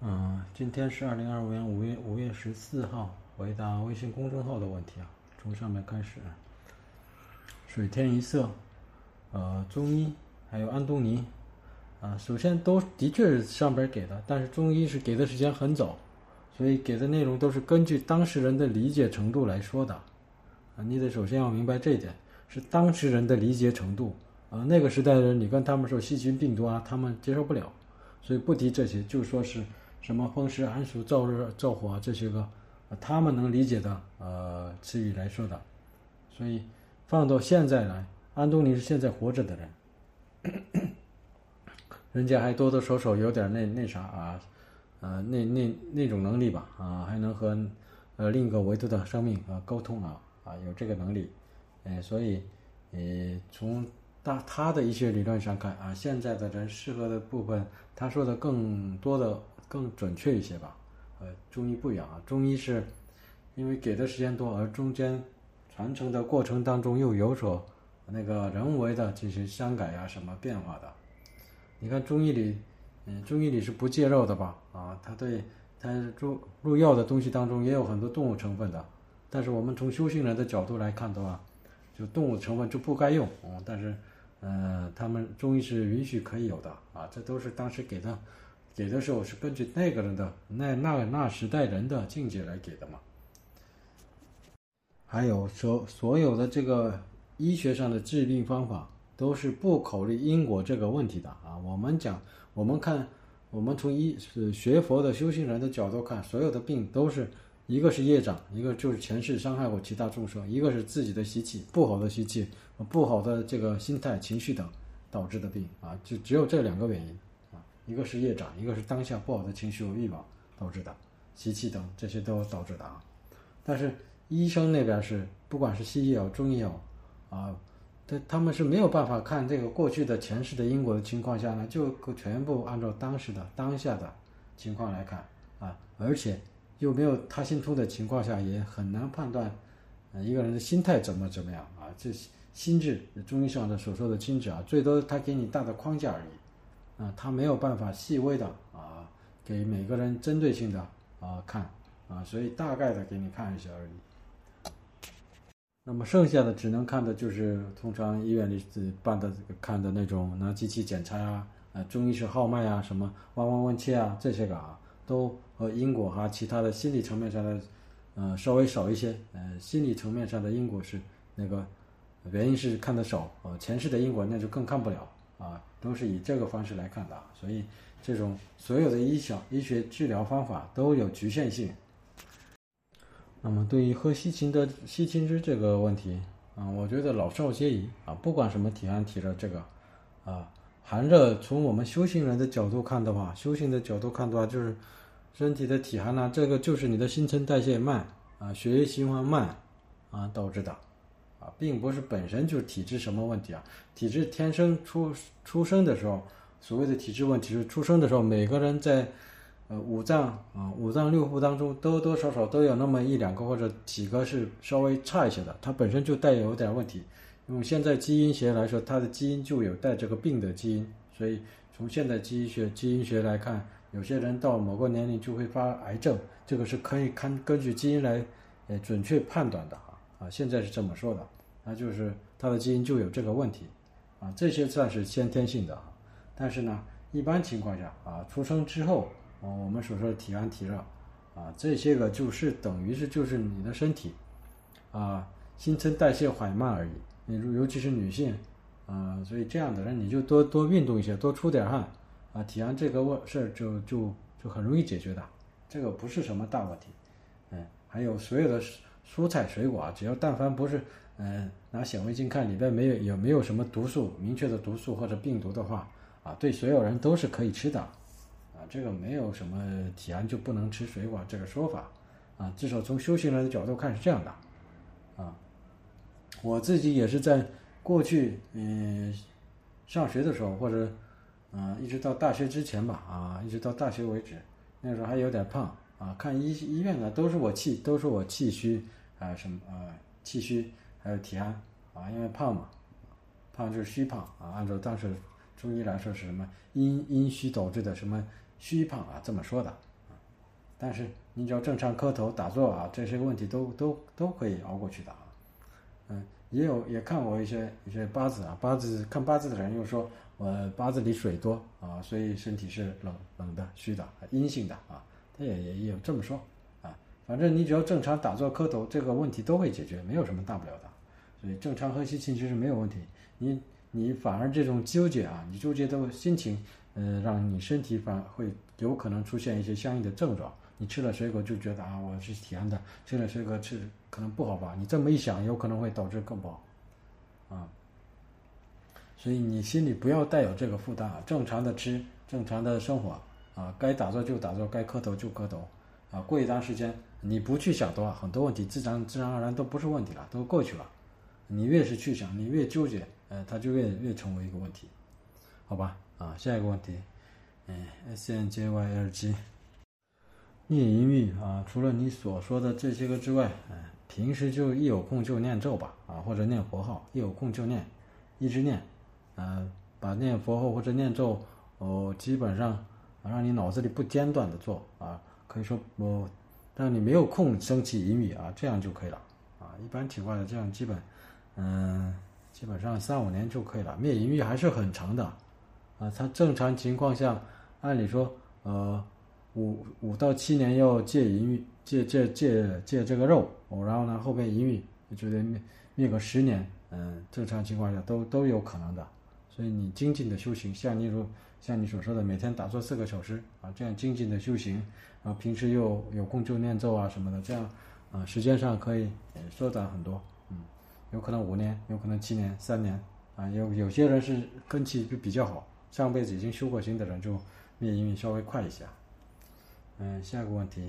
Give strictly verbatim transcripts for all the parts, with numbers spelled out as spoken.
嗯，今天是二零二五年五月五月十四号，回答微信公众号的问题啊，从上面开始。水天一色，呃，中医还有安东尼啊，首先都的确是上边给的，但是中医是给的时间很早，所以给的内容都是根据当事人的理解程度来说的啊，你得首先要明白这一点，是当事人的理解程度啊，那个时代的人，你跟他们说细菌、病毒啊，他们接受不了，所以不提这些，就说是什么风湿、寒暑、燥热、燥火啊这些个，啊他们能理解的呃词语来说的，所以放到现在来，安东尼是现在活着的人，人家还多多少少有点那那啥啊，呃那那那种能力吧啊，还能和呃另一个维度的生命啊沟通啊啊有这个能力，呃所以呃从大他的医学理论上看啊，现在的人适合的部分，他说的更多的更准确一些吧。呃，中医不一样啊，中医是因为给的时间多，而中间传承的过程当中又有所那个人为的这些删改啊什么变化的。你看中医里，嗯，中医里是不戒肉的吧？啊，他对他入入药的东西当中也有很多动物成分的，但是我们从修行人的角度来看的话，就动物成分就不该用，嗯，但是，呃，他们中医是允许可以有的啊，这都是当时给的，给的时候是根据那个人的那那那时代人的境界来给的嘛。还有所所有的这个医学上的治病方法都是不考虑因果这个问题的啊。我们讲，我们看，我们从医是学佛的修行人的角度看，所有的病都是一个是业障，一个就是前世伤害过其他众生，一个是自己的习气，不好的习气，不好的这个心态、情绪等导致的病啊，就只有这两个原因啊，一个是业障，一个是当下不好的情绪和欲望导致的，习气等这些都导致的啊。但是医生那边是，不管是西医也好，中医也好，啊，他他们是没有办法看这个过去的前世的因果的情况下呢，就全部按照当时的当下的情况来看啊，而且又没有他心通的情况下，也很难判断，呃，一个人的心态怎么怎么样啊，这心智，中医上的所说的心智啊，最多他给你大的框架而已，啊，他没有办法细微的啊，给每个人针对性的啊看。啊，所以大概的给你看一下而已。那么剩下的只能看的就是通常医院里办的看的那种拿机器检查呀、啊，中医是号脉啊，什么望闻问切啊，这些个啊，都和因果哈、啊、其他的心理层面上的，呃，稍微少一些。呃，心理层面上的因果是那个原因是看得少，呃，前世的因果那就更看不了啊，都是以这个方式来看的。所以这种所有的医小医学治疗方法都有局限性。那么对于喝西芹的西芹汁这个问题啊，我觉得老少皆宜啊，不管什么体寒体热这个啊，寒热从我们修行人的角度看的话，修行的角度看的话，就是身体的体寒呢、啊，这个就是你的新陈代谢慢啊，血液循环慢啊导致的啊，并不是本身就是体质什么问题啊，体质天生出出生的时候，所谓的体质问题是出生的时候每个人在呃，五脏啊，五脏六腑当中多多少少都有那么一两个或者几个是稍微差一些的，它本身就带有点问题。用现在基因学来说，它的基因就有带这个病的基因，所以从现在基因学基因学来看，有些人到某个年龄就会发癌症，这个是可以看根据基因来呃准确判断的啊啊，现在是这么说的，那就是他的基因就有这个问题啊，这些算是先天性的啊，但是呢，一般情况下啊，出生之后。哦，我们所说的体寒体热，啊，这些个就是等于是就是你的身体，啊，新陈代谢缓慢而已。你尤其是女性，啊，所以这样的人你就多多运动一些，多出点汗，啊，体寒这个问事儿就就就很容易解决的，这个不是什么大问题。嗯，还有所有的蔬菜水果啊，只要但凡不是嗯拿显微镜看里边没有有没有什么毒素明确的毒素或者病毒的话，啊，对所有人都是可以吃的。啊，这个没有什么体寒就不能吃水果这个说法，啊，至少从修行人的角度看是这样的，啊，我自己也是在过去嗯、呃、上学的时候，或者嗯、呃、一直到大学之前吧，啊，一直到大学为止，那时候还有点胖啊，看医医院呢都是我气都是我气虚啊什么啊气虚还有体寒啊，因为胖嘛，胖就是虚胖啊，按照当时中医来说是什么阴阴虚导致的什么虚胖啊，这么说的但是你只要正常磕头打坐啊，这些个问题都都都可以熬过去的啊。嗯，也有也看过一些一些八字啊，八字看八字的人又说我八字里水多啊，所以身体是冷冷的、虚的、阴性的啊，他也也也有这么说啊。反正你只要正常打坐磕头，这个问题都会解决，没有什么大不了的。所以正常喝吸气其实没有问题，你你反而这种纠结啊，你纠结的心情，呃，让你身体反而会有可能出现一些相应的症状。你吃了水果就觉得啊，我是甜的，吃了水果吃可能不好吧？你这么一想，有可能会导致更不好啊。所以你心里不要带有这个负担啊，正常的吃，正常的生活啊，该打坐就打坐，该磕头就磕头啊。过一段时间，你不去想的话，很多问题自然自然而然都不是问题了，都过去了。你越是去想，你越纠结，呃，它就越越成为一个问题，好吧？啊，下一个问题，嗯 ，S N J Y L G， 念淫欲啊，除了你所说的这些个之外，嗯、呃，平时就一有空就念咒吧，啊，或者念佛号，一有空就念，一直念，呃，把念佛号或者念咒，哦，基本上让你脑子里不间断的做啊，可以说我、哦、让你没有空升起淫欲啊，这样就可以了啊。一般情况下，这样基本。嗯，基本上三五年就可以了。灭淫欲还是很长的，啊，它正常情况下，按理说，呃，五五到七年要戒淫欲，戒戒戒戒这个肉，哦，然后呢，后边淫欲就得灭灭个十年，嗯，正常情况下都都有可能的。所以你精进的修行，像你如像你所说的，每天打坐四个小时啊，这样精进的修行，啊，平时又有空就念咒啊什么的，这样啊，时间上可以缩短很多，嗯。有可能五年，有可能七年、三年，啊，有有些人是根气就比较好，上辈子已经修过行的人就灭淫欲稍微快一些。嗯，下一个问题，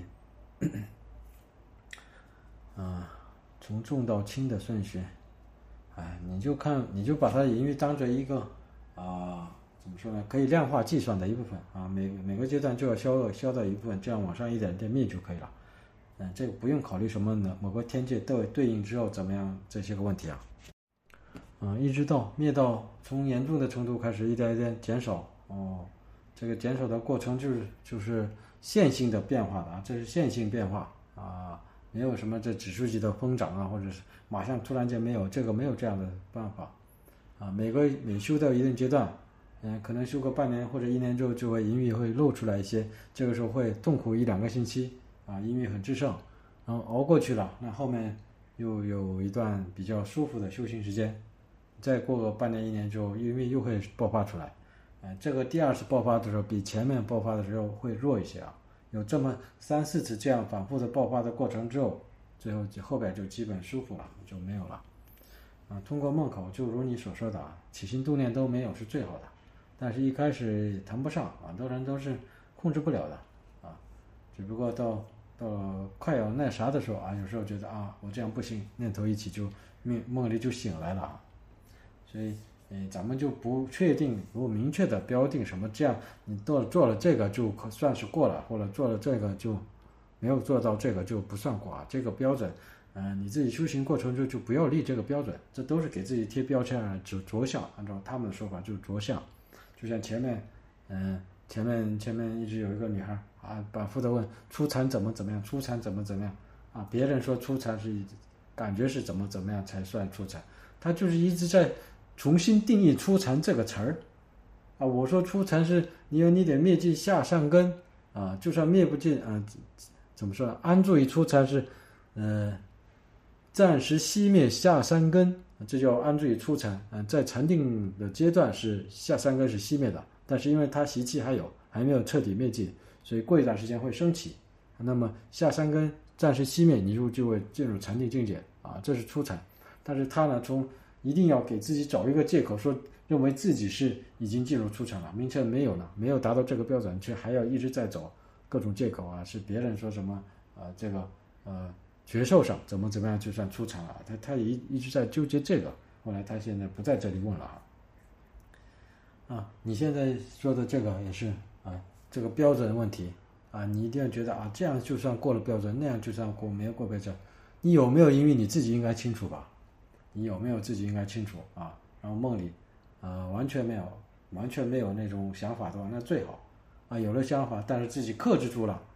啊，从重到轻的顺序，哎，你就看你就把它淫欲当做一个啊，怎么说呢？可以量化计算的一部分啊，每每个阶段就要消消掉一部分，这样往上一点点灭就可以了。嗯，这个不用考虑什么呢？某个天界对对应之后怎么样这些个问题啊，嗯，一直到灭到从严重的程度开始一点一点减少哦，这个减少的过程就是就是线性的变化的啊，这是线性变化啊，没有什么这指数级的疯涨啊，或者是马上突然间没有这个没有这样的办法啊，每个每修到一定阶段，嗯，可能修个半年或者一年之后就会淫欲会露出来一些，这个时候会痛苦一两个星期。啊，因为很制胜，然后熬过去了，那后面又有一段比较舒服的修行时间，再过个半年一年之后，因为又会爆发出来，呃，这个第二次爆发的时候比前面爆发的时候会弱一些啊，有这么三四次这样反复的爆发的过程之后，最后就后边就基本舒服了，就没有了。啊，通过梦考，就如你所说的啊，起心动念都没有是最好的，但是一开始谈不上，很多人都是控制不了的啊，只不过到。到快要那啥的时候啊，有时候觉得啊，我这样不行，念头一起就梦梦里就醒来了啊。所以，诶，咱们就不确定，不明确的标定什么，这样你做做了这个就可算是过了，或者做了这个就没有做到这个就不算过啊。这个标准，嗯、呃，你自己修行过程中就不要立这个标准，这都是给自己贴标签啊，着着相。按照他们的说法就是着相，就像前面，嗯、呃。前面前面一直有一个女孩啊，反复的问初禅怎么怎么样，初禅怎么怎么样啊？别人说初禅是感觉是怎么怎么样才算初禅，他就是一直在重新定义初禅这个词儿啊。我说初禅是你有你得灭尽下善根啊，就算灭不尽啊，怎么说呢？安住于初禅是呃暂时熄灭下三根，这叫安住于初禅。嗯，在禅定的阶段是下三根是熄灭的。但是因为它习气还有，还没有彻底灭尽，所以过一段时间会升起。那么下三根暂时熄灭，你就就会进入禅定境界啊，这是初禅。但是他呢，从一定要给自己找一个借口，说认为自己是已经进入初禅了，明确没有呢，没有达到这个标准，却还要一直在找各种借口啊，是别人说什么啊、呃，这个呃觉受上怎么怎么样就算初禅了，他他也一一直在纠结这个。后来他现在不在这里问了啊。啊，你现在说的这个也是啊，这个标准问题啊，你一定要觉得啊，这样就算过了标准，那样就算过没有过标准，你有没有因为你自己应该清楚吧？你有没有自己应该清楚啊？然后梦里啊完全没有，完全没有那种想法的话，那最好啊，有了想法，但是自己克制住了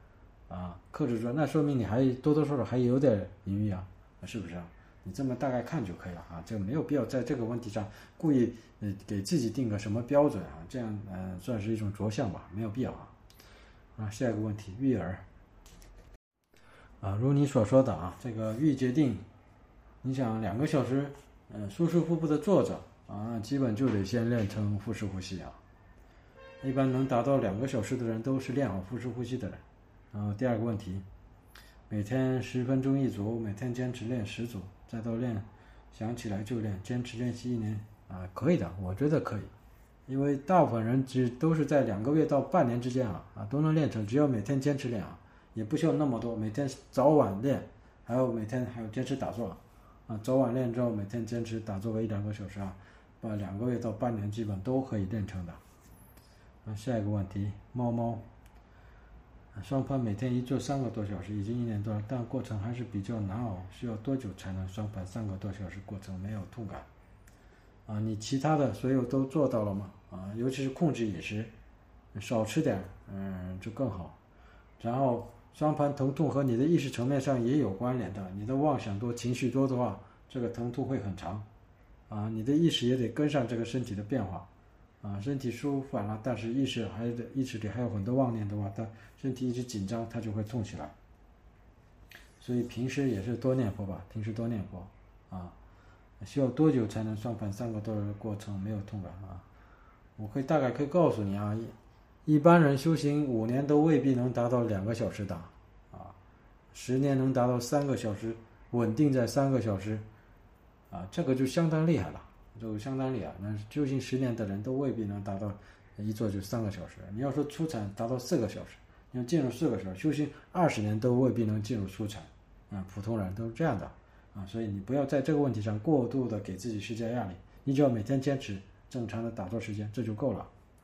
啊，克制住，那说明你还多多少少还有点余裕啊，是不是啊？你这么大概看就可以了啊，这个没有必要在这个问题上故意呃给自己定个什么标准啊，这样呃算是一种着相吧，没有必要啊。啊，下一个问题，育儿啊，如你所说的啊，这个预决定，你想两个小时，呃，舒舒服服的坐着啊，基本就得先练成腹式呼吸啊。一般能达到两个小时的人都是练好腹式呼吸的人。然后第二个问题，每天十分钟一组，每天坚持练十组，再到练想起来就练，坚持练习一年啊，可以的，我觉得可以，因为大部分人只都是在两个月到半年之间啊啊都能练成，只要每天坚持练啊，也不需要那么多，每天早晚练，还有每天还有坚持打坐啊，早晚练之后每天坚持打坐个一两个小时啊，把两个月到半年基本都可以练成的。啊，下一个问题，猫猫。双盘每天一做三个多小时，已经一年多了，但过程还是比较难熬，需要多久才能双盘三个多小时过程没有痛感？啊，你其他的所有都做到了吗？啊，尤其是控制饮食，少吃点，嗯，就更好。然后双盘疼痛和你的意识层面上也有关联的，你的妄想多、情绪多的话，这个疼痛会很长。啊，你的意识也得跟上这个身体的变化。啊，身体舒缓了，但是意识还意识里还有很多妄念的话，它身体一直紧张，它就会痛起来。所以平时也是多念佛吧，平时多念佛啊。需要多久才能双盘三个多的过程没有痛感啊？我可以大概可以告诉你啊，一般人修行五年都未必能达到两个小时的啊，十年能达到三个小时，稳定在三个小时啊，这个就相当厉害了。就相当厉害，那修行十年的人都未必能达到一做就三个小时。你要说出禅达到四个小时，你要进入四个小时，修行二十年都未必能进入出禅，啊，普通人都是这样的啊，所以你不要在这个问题上过度的给自己施加压力，你只要每天坚持正常的打坐时间，这就够了。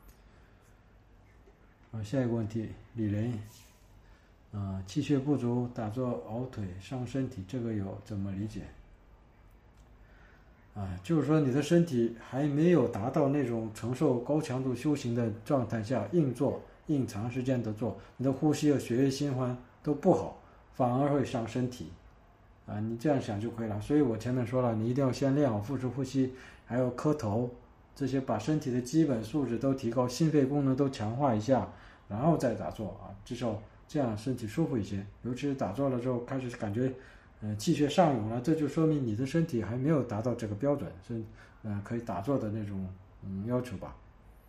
啊，下一个问题，李雷，啊，气血不足打坐熬腿伤身体，这个有怎么理解？啊，就是说你的身体还没有达到那种承受高强度修行的状态下，硬做硬长时间的做，你的呼吸和血液循环都不好，反而会伤身体。啊，你这样想就可以了。所以我前面说了，你一定要先练好腹式呼吸，还有磕头，这些把身体的基本素质都提高，心肺功能都强化一下，然后再打坐啊，至少这样身体舒服一些。尤其是打坐了之后，开始感觉。呃，气血上涌了，这就说明你的身体还没有达到这个标准，是呃可以打坐的那种嗯要求吧。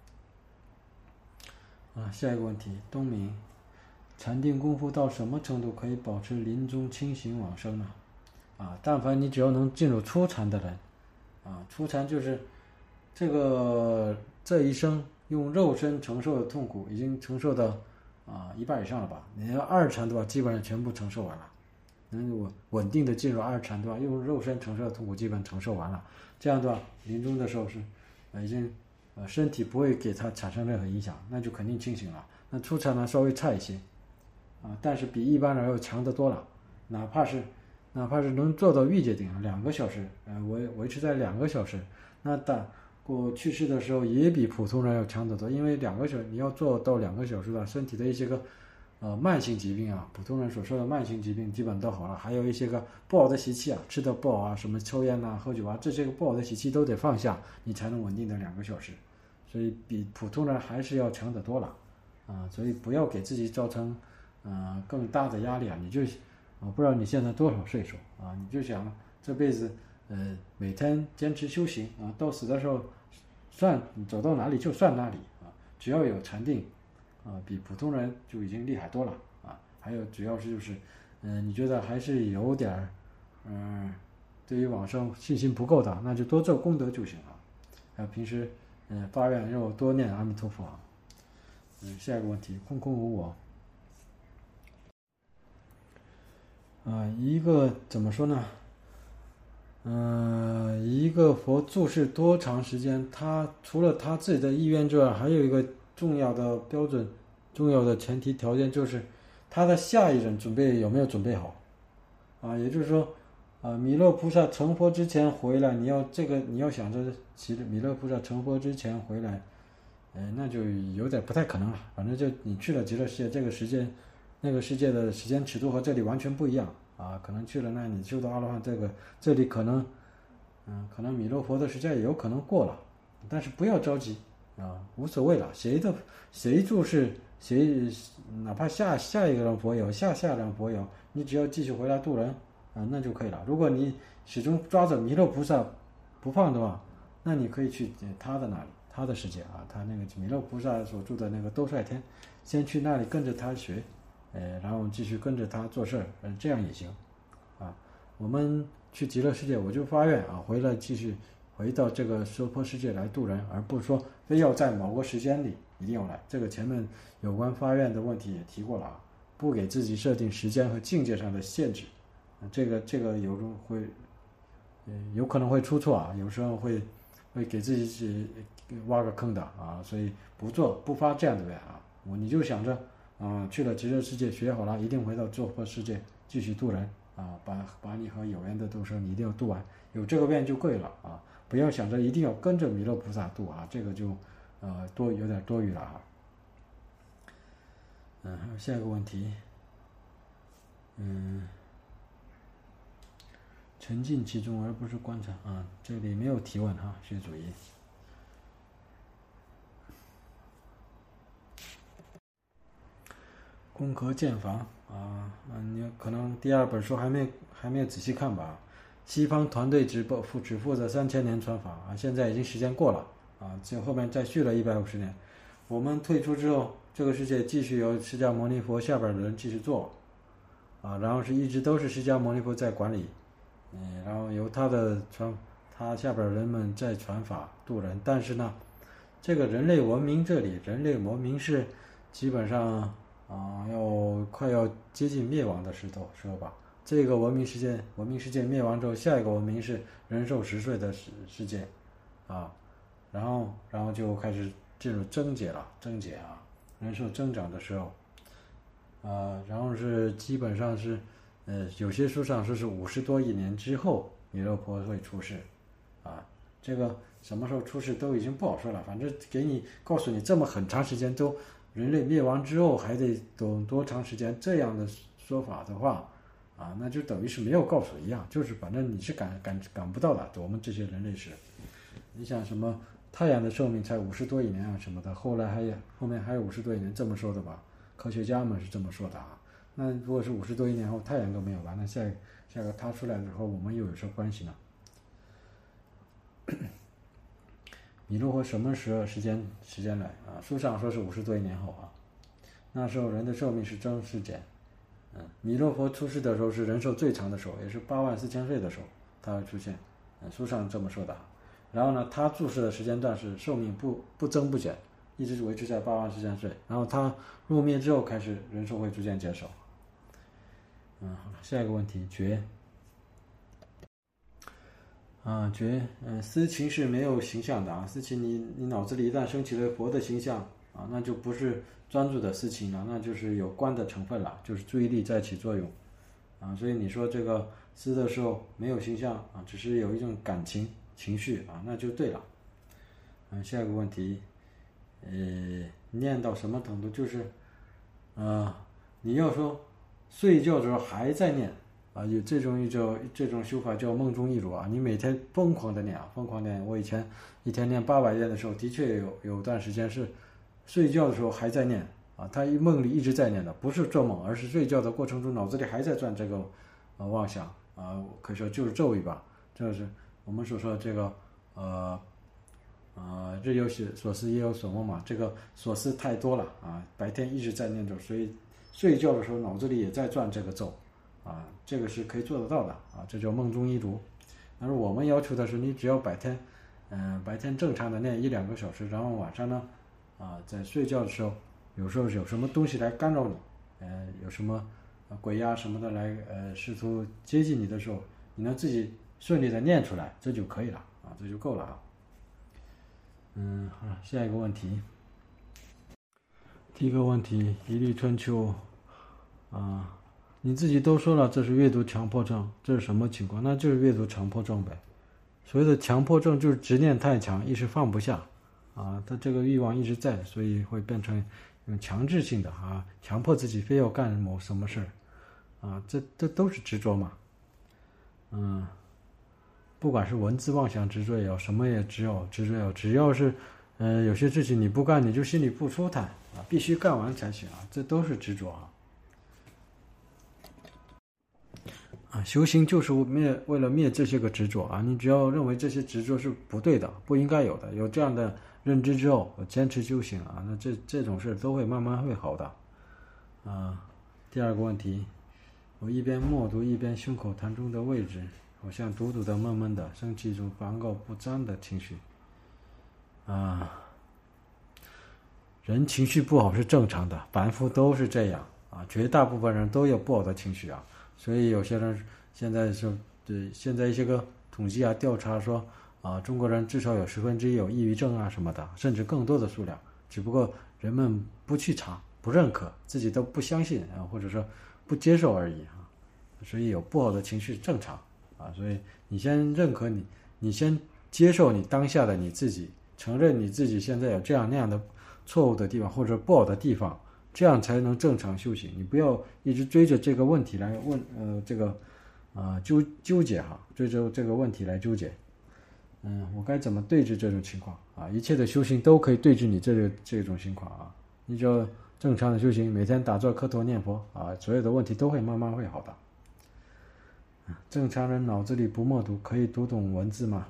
啊，下一个问题，东明，禅定功夫到什么程度可以保持临终清醒往生呢？啊，但凡你只要能进入初禅的人，啊，初禅就是这个这一生用肉身承受的痛苦已经承受到啊一半以上了吧？你要二禅的话，基本上全部承受完了。能稳稳定的进入二禅的话，用肉身承受的痛苦基本承受完了，这样的话，临终的时候是，呃，已经，呃，身体不会给他产生任何影响，那就肯定清醒了。那初禅呢，稍微差一些，啊，但是比一般人要强得多了。哪怕是，哪怕是能做到预界定两个小时，呃，维维持在两个小时，那到过去世的时候也比普通人要强得多，因为两个小时你要做到两个小时的身体的一些个。呃，慢性疾病啊，普通人所说的慢性疾病基本都好了，还有一些个不好的习气啊，吃的不好啊，什么抽烟呐、啊、喝酒啊，这些个不好的习气都得放下，你才能稳定的两个小时，所以比普通人还是要强得多了，啊，所以不要给自己造成，呃，更大的压力啊，你就，我不知道你现在多少岁数啊，你就想这辈子，呃，每天坚持修行啊，到死的时候，算走到哪里就算哪里啊，只要有禅定。啊，比普通人就已经厉害多了啊！还有主要是就是，嗯、呃，你觉得还是有点儿，嗯、呃，对于往生信心不够的，那就多做功德就行了。还有平时，嗯、呃，发愿让我多念阿弥陀佛。嗯，下一个问题，空空无我。啊，一个怎么说呢？嗯、呃，一个佛住世多长时间？他除了他自己的意愿之外，还有一个。重要的标准，重要的前提条件就是，他的下一任准备有没有准备好，啊，也就是说，啊，弥勒菩萨成佛之前回来，你要这个你要想着弥勒菩萨成佛之前回来，呃，那就有点不太可能了。反正就你去了极乐世界这个时间， 那个世界的时间尺度和这里完全不一样啊，可能去了那你修到阿罗汉，这个这里可能，嗯，可能弥勒佛的时间也有可能过了，但是不要着急啊，无所谓了，谁的谁注释谁，哪怕下下一个人佛友，下下人佛友，你只要继续回来度人啊，那就可以了。如果你始终抓着弥勒菩萨不放的话，那你可以去他的那里，他的世界啊，他那个弥勒菩萨所住的那个兜率天，先去那里跟着他学，呃，然后继续跟着他做事儿，呃，这样也行啊。我们去极乐世界，我就发愿啊，回来继续回到这个娑婆世界来度人，而不是说非要在某个时间里一定要来。这个前面有关发愿的问题也提过了啊，不给自己设定时间和境界上的限制，啊、这个这个有时候会，呃，有可能会出错啊，有时候会会给自己挖个坑的啊，所以不做不发这样的愿啊，我你就想着啊，去了极乐世界学好了，一定回到娑婆世界继续度人啊，把把你和有缘的众生你一定要度完，有这个愿就对了啊，不要想着一定要跟着弥勒菩萨度啊，这个就呃多有点多余了啊。嗯，还有下一个问题，嗯，沉浸其中而不是观察啊，这里没有提问哈，学主义。攻壳建房啊，嗯，你可能第二本书还没还没有仔细看吧？西方团队只负只负责三千年传法啊，现在已经时间过了啊，就后面再续了一百五十年。我们退出之后，这个世界继续由释迦牟尼佛下边的人继续做啊，然后是一直都是释迦牟尼佛在管理，嗯，然后由他的传他下边人们在传法度人，但是呢，这个人类文明这里，人类文明是基本上。啊，要快要接近灭亡的时候时候吧。这个文明世界，文明世界灭亡之后，下一个文明是人寿十岁的世世界，啊，然后然后就开始进入增减了，增减啊，人寿增长的时候，啊，然后是基本上是，呃，有些书上说是五十多亿年之后弥勒佛会出世，啊，这个什么时候出世都已经不好说了，反正给你告诉你这么很长时间都。人类灭亡之后还得等多长时间？这样的说法的话，啊，那就等于是没有告诉一样，就是反正你是赶赶赶不到的。我们这些人类是，你想什么太阳的寿命才五十多亿年啊什么的，后来还有后面还有五十多亿年这么说的吧？科学家们是这么说的啊。那如果是五十多亿年后太阳都没有了，那下下个它出来之后，我们又有什么关系呢？弥勒佛什么时候时间时间来啊？书上说是五十多亿年后啊，那时候人的寿命是增是减？嗯，弥勒佛出世的时候是人寿最长的时候，也是八万四千岁的时候，他会出现。嗯，书上这么说的。然后呢，他注释的时间段是寿命不不增不减，一直维持在八万四千岁。然后他入灭之后开始人寿会逐渐减少。嗯，好了，下一个问题，觉。啊，觉，嗯，思情是没有形象的啊。思情你，你脑子里一旦升起了佛的形象啊，那就不是专注的思情了，那就是有观的成分了，就是注意力在起作用啊。所以你说这个思的时候没有形象啊，只是有一种感情情绪啊，那就对了。嗯，下一个问题，呃，念到什么程度？就是，呃，你要说睡觉的时候还在念。啊，有这种一种这种修法叫梦中一如啊！你每天疯狂的念啊，疯狂念。我以前一天念八百遍的时候，的确有有段时间是睡觉的时候还在念啊，他一梦里一直在念的，不是做梦，而是睡觉的过程中脑子里还在转这个呃妄想啊，可以说就是咒语吧。这是我们所说的这个呃呃日有所思夜有所梦嘛，这个所思太多了啊，白天一直在念咒，所以睡觉的时候脑子里也在转这个咒。啊，这个是可以做得到的啊，这叫梦中一如。但是我们要求的是，你只要白天，嗯、呃，白天正常的念一两个小时，然后晚上呢，啊，在睡觉的时候，有时候有什么东西来干扰你，呃，有什么鬼呀什么的来，呃，试图接近你的时候，你能自己顺利的念出来，这就可以了啊，这就够了啊。嗯，好了，下一个问题。第一个问题，一粒春秋，啊。你自己都说了，这是阅读强迫症，这是什么情况？那就是阅读强迫症呗。所谓的强迫症就是执念太强，一时放不下，啊，他这个欲望一直在，所以会变成用强制性的啊，强迫自己非要干某什么事儿啊，这这都是执着嘛。嗯，不管是文字妄想执着也好，什么也只有执着也好，只要是呃有些事情你不干，你就心里不舒坦啊，必须干完才行啊，这都是执着啊。啊，修行就是灭为了灭这些个执着啊！你只要认为这些执着是不对的、不应该有的，有这样的认知之后，我坚持修行啊，那这这种事都会慢慢会好的。啊，第二个问题，我一边默读一边胸口痰中的位置，好像堵堵的、闷闷的，升起一种烦躁不张的情绪。啊，人情绪不好是正常的，凡夫都是这样啊，绝大部分人都有不好的情绪啊。所以有些人现在是对现在一些个统计啊调查说啊，中国人至少有十分之一有抑郁症啊什么的，甚至更多的数量，只不过人们不去查、不认可，自己都不相信啊，或者说不接受而已啊。所以有不好的情绪正常啊，所以你先认可你，你先接受你当下的你自己，承认你自己现在有这样那样的错误的地方或者不好的地方。这样才能正常修行，你不要一直追着这个问题来问，呃，这个，啊、呃，纠纠结哈，追着这个问题来纠结。嗯，我该怎么对治这种情况啊？一切的修行都可以对治你这个这种情况啊。你只要正常的修行，每天打坐磕头念佛啊，所有的问题都会慢慢会好的。正常人脑子里不默读，可以读懂文字吗？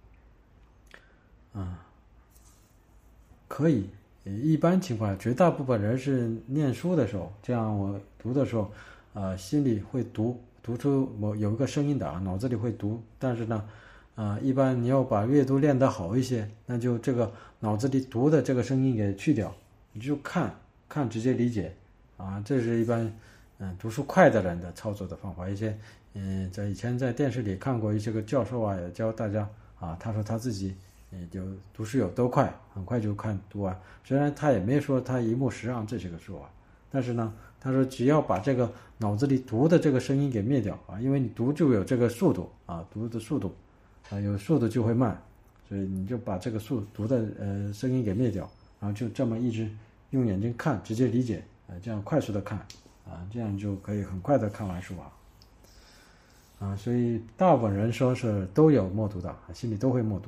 啊，可以。一般情况，绝大部分人是念书的时候，这样我读的时候，呃，心里会读读出某有一个声音的啊，脑子里会读。但是呢，啊、呃，一般你要把阅读练得好一些，那就这个脑子里读的这个声音给去掉，你就看看直接理解啊，这是一般嗯、呃、读书快的人的操作的方法。一些嗯、呃、在以前在电视里看过一些个教授啊，也教大家啊，他说他自己。就读书有多快，很快就看读完。虽然他也没说他一目十让这些个说啊，但是呢，他说只要把这个脑子里读的这个声音给灭掉啊，因为你读就有这个速度啊，读的速度啊，有速度就会慢，所以你就把这个速读的呃声音给灭掉，然后就这么一直用眼睛看，直接理解啊，这样快速的看啊，这样就可以很快的看完书啊。啊，所以大部分人说是都有默读的，心里都会默读。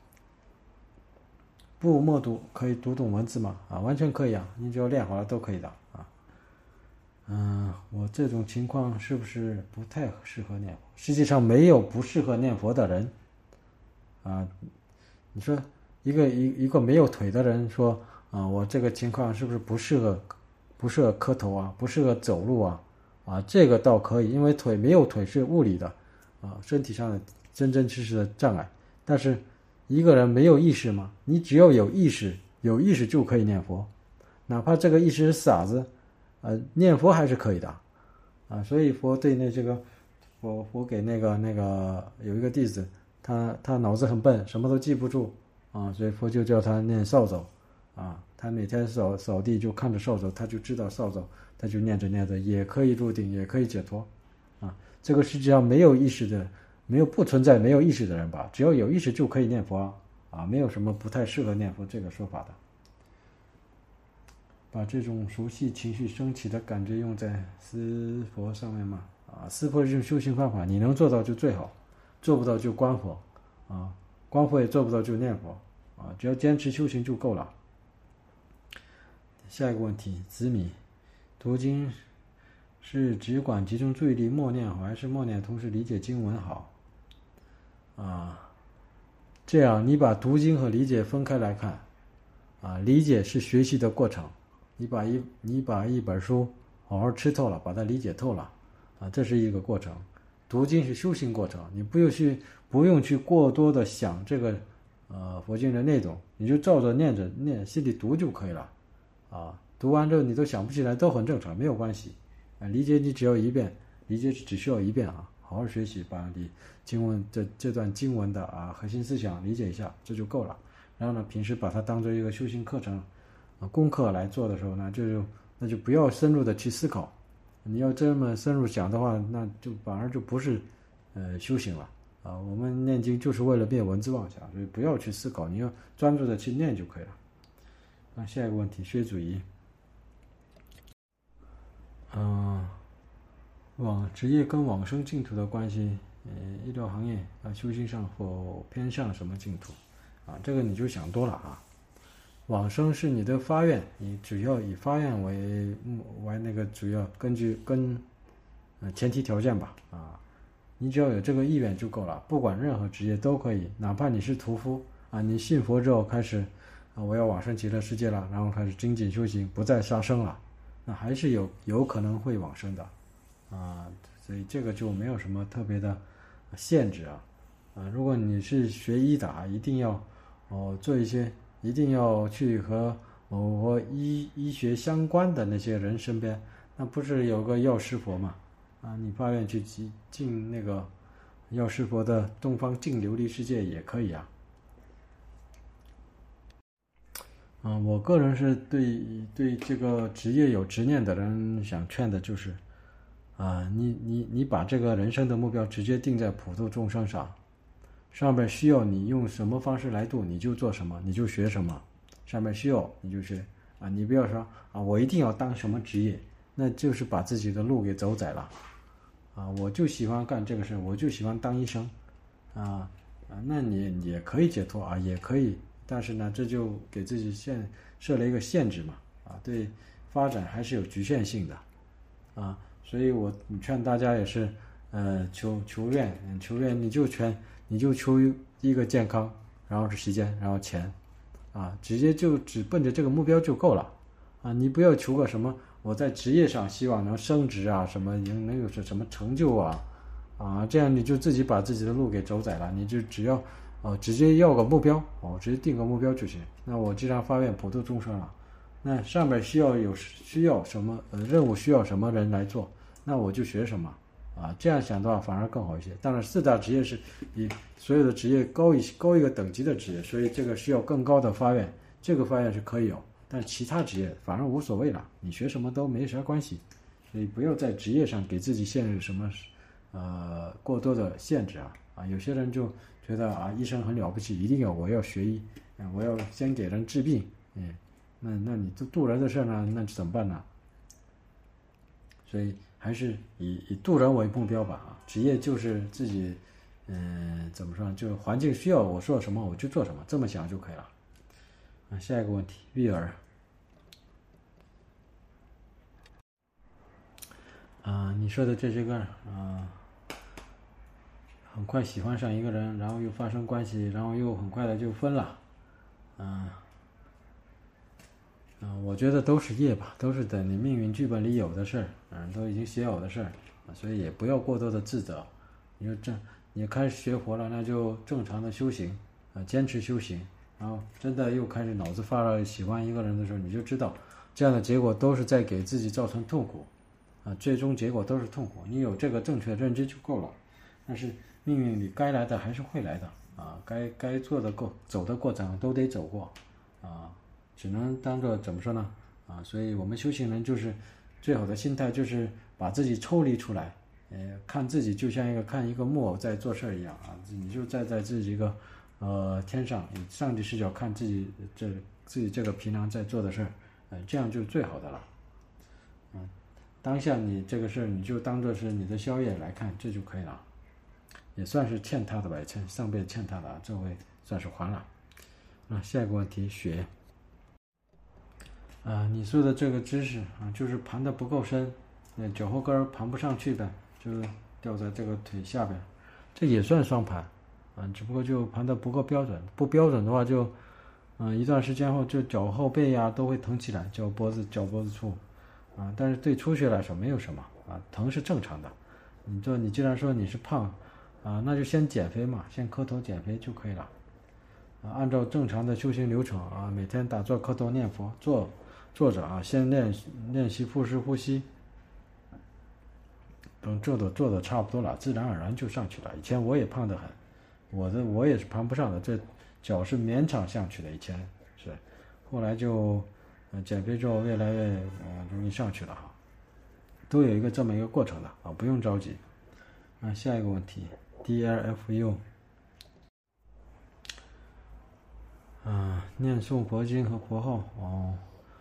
不默读可以读懂文字吗？啊，完全可以啊，你只要练好了都可以的啊。嗯，我这种情况是不是不太适合念佛？实际上没有不适合念佛的人啊。你说一个一一个没有腿的人说啊，我这个情况是不是不适合不适合磕头啊，不适合走路啊？啊，这个倒可以，因为腿没有腿是物理的啊，身体上的真真实实的障碍，但是。一个人没有意识吗？你只要有意识，有意识就可以念佛，哪怕这个意识是傻子，呃，念佛还是可以的，啊，所以佛对那这个，我我给那个那个有一个弟子，他他脑子很笨，什么都记不住，啊，所以佛就叫他念扫帚，啊，他每天扫扫地就看着扫帚，他就知道扫帚，他就念着念着也可以入定，也可以解脱，啊，这个世界上没有意识的。没有不存在没有意识的人吧，只要有意识就可以念佛啊，没有什么不太适合念佛这个说法的。把这种熟悉情绪升起的感觉用在思佛上面吗？啊，思佛这种修行方法，你能做到就最好，做不到就观佛啊，观佛也做不到就念佛啊，只要坚持修行就够了。下一个问题，子米，读经是只管集中注意力默念好，还是默念同时理解经文好？啊，这样你把读经和理解分开来看，啊，理解是学习的过程，你把一你把一本书好好吃透了，把它理解透了，啊，这是一个过程。读经是修行过程，你不用去不用去过多的想这个呃佛经的内容，你就照着念着念，心里读就可以了，啊，读完之后你都想不起来都很正常，没有关系，啊，理解你只要一遍，理解只需要一遍啊。好好学习，把你经文这这段经文的啊核心思想理解一下，这就够了。然后呢，平时把它当做一个修行课程、啊功课来做的时候呢，就那就不要深入的去思考。你要这么深入想的话，那就反而就不是呃修行了啊。我们念经就是为了灭文字妄想，所以不要去思考，你要专注的去念就可以了。那下一个问题，薛祖仪， 往职业跟往生净土的关系，呃，医疗行业啊，修行上否偏向什么净土啊？这个你就想多了啊。往生是你的发愿，你只要以发愿为为那个主要根据跟呃前提条件吧啊，你只要有这个意愿就够了，不管任何职业都可以，哪怕你是屠夫啊，你信佛之后开始啊，我要往生极乐世界了，然后开始精进修行，不再杀生了，那还是有有可能会往生的。啊，所以这个就没有什么特别的限制啊，啊，如果你是学医的啊，一定要哦做一些，一定要去和某个医医学相关的那些人身边，那不是有个药师佛嘛？啊，你发愿去进进那个药师佛的东方净琉璃世界也可以啊。啊，我个人是对对这个职业有执念的人想劝的就是。啊，你你你把这个人生的目标直接定在普度众生上，上面需要你用什么方式来度，你就做什么，你就学什么，上面需要你就学啊，你不要说啊，我一定要当什么职业，那就是把自己的路给走窄了啊。我就喜欢干这个事，我就喜欢当医生啊啊，那你也可以解脱啊，也可以，但是呢，这就给自己限设了一个限制嘛啊，对发展还是有局限性的啊。所以我劝大家也是，呃，求求愿，求愿你就全你就求一个健康，然后是时间，然后钱，啊，直接就只奔着这个目标就够了，啊，你不要求个什么我在职业上希望能升职啊，什么能能有什么成就啊，啊，这样你就自己把自己的路给走窄了，你就只要，哦，直接要个目标，哦，直接定个目标就行。那我既然发愿普度众生了，那上面需要有需要什么呃任务需要什么人来做。那我就学什么啊？这样想的话反而更好一些。当然，四大职业是比所有的职业高一高一个等级的职业，所以这个需要更高的发愿，这个发愿是可以有。但其他职业反而无所谓了，你学什么都没啥关系，所以不要在职业上给自己限制什么呃过多的限制啊啊！有些人就觉得啊，医生很了不起，一定要我要学医，啊，我要先给人治病，嗯，那那你度渡人的事呢，那怎么办呢？所以还是以以渡人为目标吧啊，职业就是自己，嗯、呃，怎么说呢？就是环境需要我说什么我就做什么，这么想就可以了。啊，下一个问题，玉儿，啊，你说的这些个啊，很快喜欢上一个人，然后又发生关系，然后又很快的就分了，啊。啊、呃，我觉得都是业吧，都是等你命运剧本里有的事儿，嗯，都已经写好的事儿，所以也不要过多的自责。你就正，你开始学佛了，那就正常的修行，啊，坚持修行，然后真的又开始脑子发了喜欢一个人的时候，你就知道，这样的结果都是在给自己造成痛苦，啊，最终结果都是痛苦。你有这个正确的认知就够了。但是命运里该来的还是会来的，啊，该该做的过走的过程都得走过，啊。只能当做怎么说呢？啊，所以我们修行人就是最好的心态，就是把自己抽离出来，呃，看自己就像一个看一个木偶在做事一样啊，你就站在自己一个呃天上，以上帝视角看自己这自己这个平常在做的事儿，呃，这样就最好的了。嗯，当下你这个事儿你就当做是你的宵夜来看，这就可以了，也算是欠他的吧，欠上辈欠他的，这回算是还了。啊，下一个问题，雪。啊，你说的这个姿势啊，就是盘的不够深，那脚后跟盘不上去呗，就掉在这个腿下边，这也算双盘，啊，只不过就盘的不够标准，不标准的话就，嗯，一段时间后就脚后背呀都会疼起来，脚脖子脚脖子处，啊，但是对初学来说没有什么啊，疼是正常的。你这你既然说你是胖，啊，那就先减肥嘛，先磕头减肥就可以了，啊，按照正常的修行流程啊，每天打坐磕头念佛做。坐着啊，先练练习腹式呼吸，等做的做的差不多了，自然而然就上去了。以前我也胖得很，我的我也是盘不上的，这脚是勉强上去的。以前是，后来就，呃，减肥之后越来越呃容易上去了哈，都有一个这么一个过程的啊，不用着急。啊，下一个问题 ，D L F U， 啊，念诵佛经和佛号哦。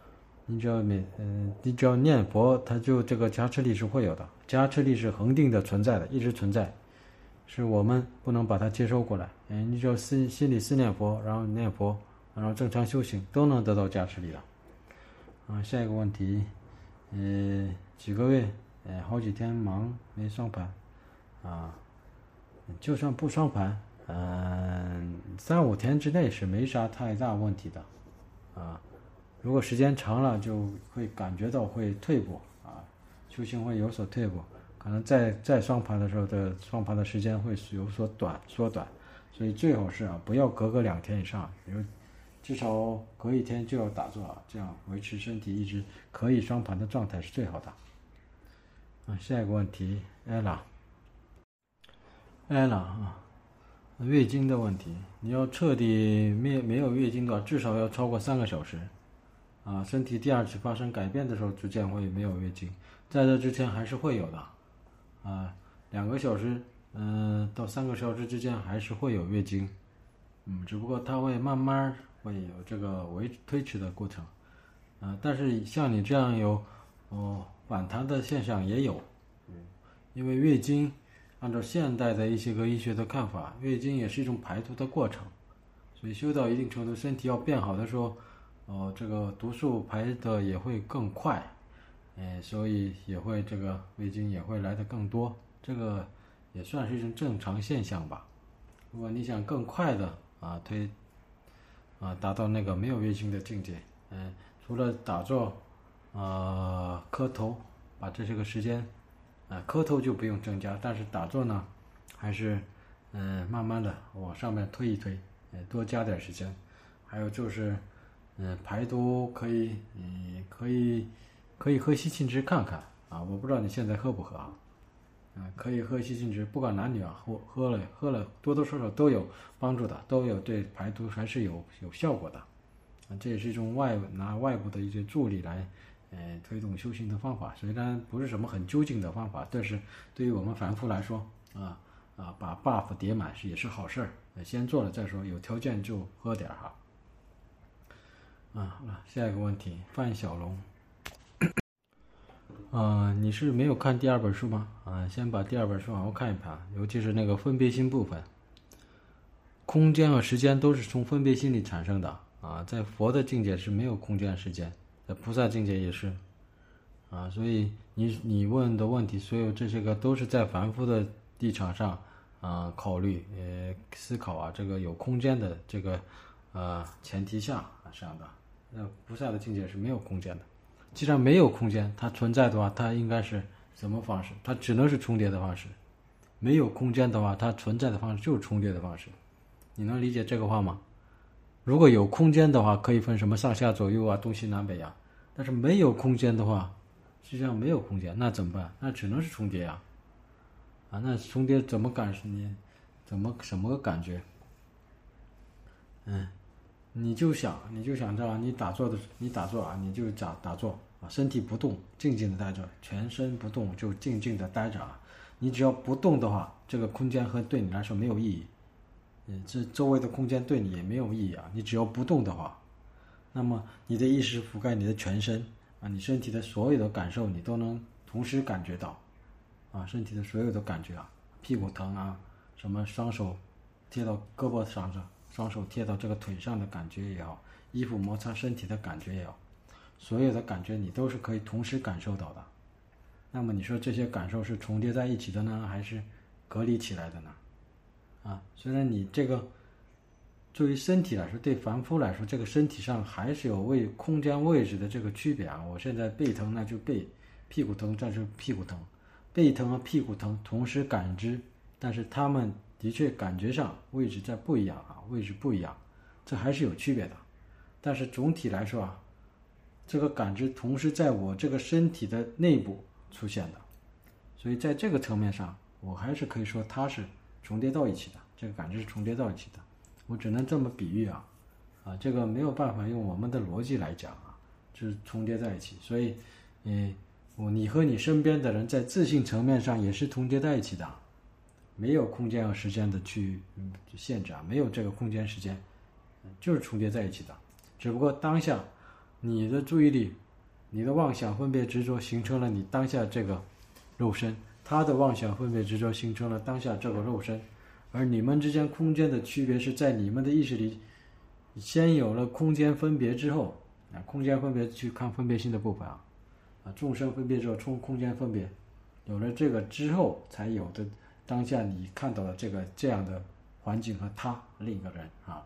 你只要每嗯，你只要念佛，它就这个加持力是会有的，加持力是恒定的存在的，一直存在，是我们不能把它接收过来。嗯，你只要思心里思念佛，然后念佛，然后正常修行，都能得到加持力的。啊，下一个问题，呃，几个月，呃，好几天忙没双盘，啊，就算不双盘，嗯、三五天之内是没啥太大问题的，啊。如果时间长了，就会感觉到会退步啊，修行会有所退步，可能在在双盘的时候的双盘的时间会有所短缩短，所以最好是啊，不要隔个两天以上，比如至少隔一天就要打坐啊，这样维持身体一直可以双盘的状态是最好的。啊，下一个问题，艾拉，艾拉啊，月经的问题，你要彻底没没有月经的话，至少要超过三个小时。啊，身体第二次发生改变的时候，逐渐会没有月经，在这之前还是会有的，啊，两个小时，嗯、呃，到三个小时之间还是会有月经，嗯，只不过它会慢慢会有这个维推迟的过程，啊、呃，但是像你这样有哦反弹的现象也有，嗯，因为月经，按照现代的一些个医学的看法，月经也是一种排毒的过程，所以修到一定程度，身体要变好的时候。哦，这个毒素排的也会更快，哎，所以也会这个月经也会来的更多，这个也算是一种正常现象吧。如果你想更快的啊推啊达到那个没有月经的境界，嗯，除了打坐，啊磕头，把这些个时间，啊磕头就不用增加，但是打坐呢，还是嗯慢慢的往上面推一推，哎多加点时间，还有就是。嗯，排毒可以，嗯，可以，可以喝西沁汁看看啊。我不知道你现在喝不喝啊？啊，可以喝西沁汁，不管男女啊，喝喝了喝了多多少少都有帮助的，都有对排毒还是有有效果的。啊，这也是一种外拿外部的一些助力来，呃，推动修行的方法。虽然不是什么很究竟的方法，但是对于我们凡夫来说，啊啊，把 buff 叠满是也是好事儿。先做了再说，有条件就喝点哈。啊，下一个问题，范小龙，啊，你是没有看第二本书吗？啊，先把第二本书好好看一看，尤其是那个分别心部分，空间和时间都是从分别心里产生的啊，在佛的境界是没有空间时间，在菩萨境界也是，啊，所以你你问的问题，所有这些个都是在凡夫的立场上啊考虑呃思考啊，这个有空间的这个呃前提下啊这样的。那菩萨的境界是没有空间的，既然没有空间，它存在的话，它应该是什么方式？它只能是重叠的方式。没有空间的话，它存在的方式就是重叠的方式。你能理解这个话吗？如果有空间的话，可以分什么上下左右啊、东西南北啊。但是没有空间的话，实际上没有空间，那怎么办？那只能是重叠啊。啊，那重叠怎么感你怎么什么感觉？嗯。你就想，你就想着你打坐的，你打坐啊，你就打打坐啊，身体不动，静静的待着，全身不动，就静静的待着啊。你只要不动的话，这个空间和对你来说没有意义，嗯，这周围的空间对你也没有意义啊。你只要不动的话，那么你的意识覆盖你的全身啊，你身体的所有的感受你都能同时感觉到，啊，身体的所有的感觉啊，屁股疼啊，什么双手贴到胳膊上上。双手贴到这个腿上的感觉也好，衣服摩擦身体的感觉也好，所有的感觉你都是可以同时感受到的。那么你说这些感受是重叠在一起的呢，还是隔离起来的呢？啊，虽然你这个对于身体来说，对凡夫来说，这个身体上还是有位空间位置的这个区别啊。我现在背疼那就背，屁股疼这就屁股疼，背疼和屁股疼同时感知，但是他们的确感觉上位置在不一样啊，位置不一样，这还是有区别的。但是总体来说啊，这个感知同时在我这个身体的内部出现的，所以在这个层面上，我还是可以说它是重叠到一起的，这个感知是重叠到一起的。我只能这么比喻啊，啊，这个没有办法用我们的逻辑来讲啊，就是重叠在一起。所以，嗯，我你和你身边的人在自信层面上也是重叠在一起的，没有空间和时间的去嗯限制啊，没有这个空间时间，就是重叠在一起的。只不过当下你的注意力你的妄想分别执着形成了你当下这个肉身，他的妄想分别执着形成了当下这个肉身，而你们之间空间的区别是在你们的意识里先有了空间分别之后啊，空间分别去看分别心的部分啊，啊众生分别之后冲空间分别，有了这个之后才有的当下你看到的这个这样的环境和他另一个人啊，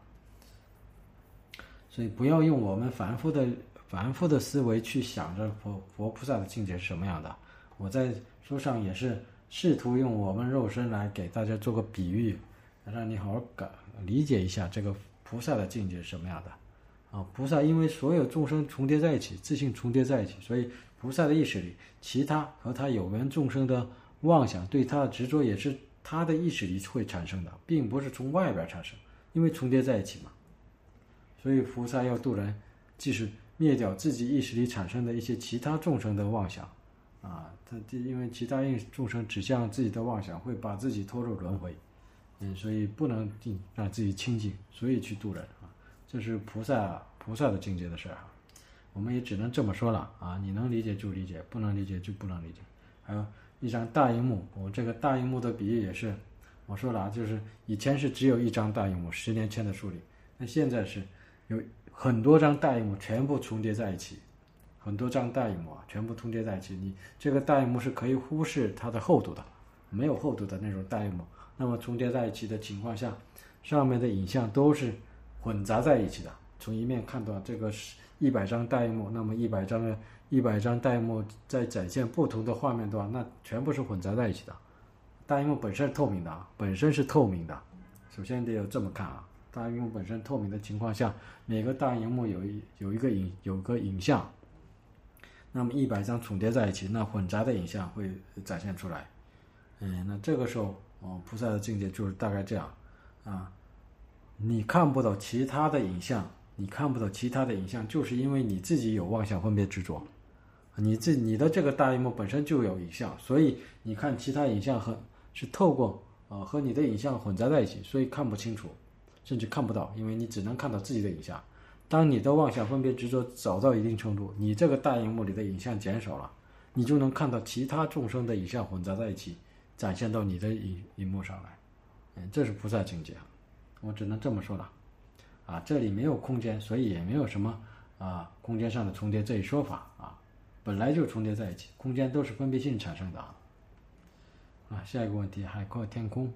所以不要用我们凡夫的凡夫的思维去想着佛佛菩萨的境界是什么样的。我在书上也是试图用我们肉身来给大家做个比喻，让你好好感理解一下这个菩萨的境界是什么样的啊。菩萨因为所有众生重叠在一起，自性重叠在一起，所以菩萨的意识里其他和他有缘众生的妄想对他的执着也是他的意识里会产生的，并不是从外边产生，因为重叠在一起嘛。所以菩萨要度人，即是灭掉自己意识里产生的一些其他众生的妄想啊，他因为其他众生指向自己的妄想会把自己拖入轮回，嗯，所以不能让自己清净，所以去度人啊，这是菩萨菩萨的境界的事啊。我们也只能这么说了啊，你能理解就理解，不能理解就不能理解。还有一张大荧幕，我这个大荧幕的比喻也是我说了啊，就是以前是只有一张大荧幕，十年前的书里，那现在是有很多张大荧幕全部重叠在一起，很多张大荧幕啊全部重叠在一起，你这个大荧幕是可以忽视它的厚度的，没有厚度的那种大荧幕，那么重叠在一起的情况下，上面的影像都是混杂在一起的，从一面看到这个是一百张大荧幕，那么一百张的一百张大荧幕在展现不同的画面的话，那全部是混杂在一起的。大荧幕本身是透明的啊，本身是透明的，首先得有这么看啊。大荧幕本身透明的情况下，每个大荧幕有一有一个影有个影像，那么一百张重叠在一起，那混杂的影像会展现出来。嗯，那这个时候哦，菩萨的境界就是大概这样啊，你看不到其他的影像，你看不到其他的影像，就是因为你自己有妄想分别执着，你自你的这个大荧幕本身就有影像，所以你看其他影像和是透过呃和你的影像混杂在一起，所以看不清楚，甚至看不到，因为你只能看到自己的影像。当你的妄想分别执着找到一定程度，你这个大荧幕里的影像减少了，你就能看到其他众生的影像混杂在一起，展现到你的荧荧幕上来。嗯，这是菩萨境界，我只能这么说了。啊，这里没有空间，所以也没有什么啊空间上的重叠这一说法啊，本来就重叠在一起，空间都是分别性产生的啊。啊，下一个问题，海阔天空。